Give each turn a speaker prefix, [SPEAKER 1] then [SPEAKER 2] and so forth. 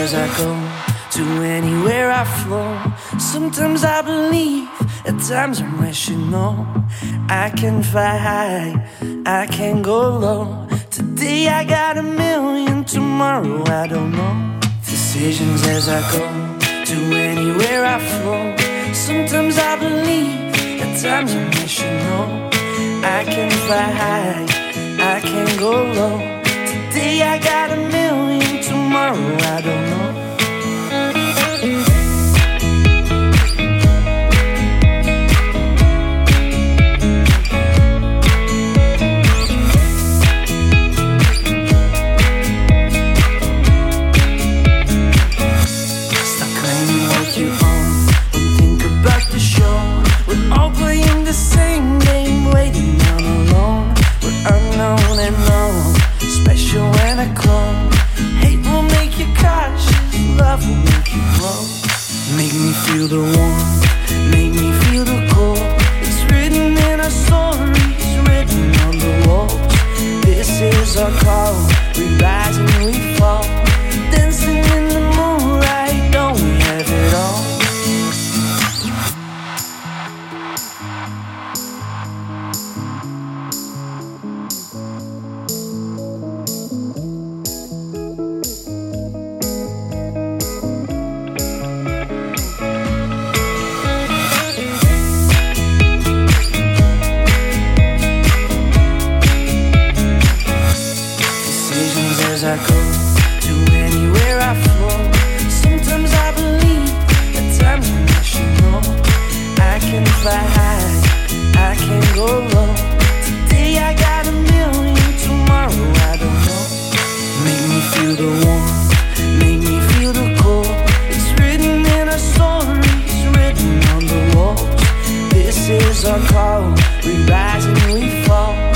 [SPEAKER 1] as I go, to anywhere I flow. Sometimes I believe, at times I'm wishing no. I can fly high, I can go low. Today I got a million, tomorrow I don't know. Decisions as I go, to anywhere I flow. Sometimes I believe, at times I'm wishing no. I can fly high, I can go low. Today I got a million, tomorrow I don't know. Special when I come. Hate will make you cautious, love will make you grow. Make me feel the warmth, make me feel the cold. It's written in our stories, written on the walls. This is our call, we rise and we fall. Dancing in the moonlight, don't we have it all? As I go, to anywhere I flow. Sometimes I believe, at times I'm not sure, no. I can fly high, I can go low. Today I got a million, tomorrow I don't know. Make me feel the warmth, make me feel the cold. It's written in our stories, written on the walls. This is our call, we rise and we fall.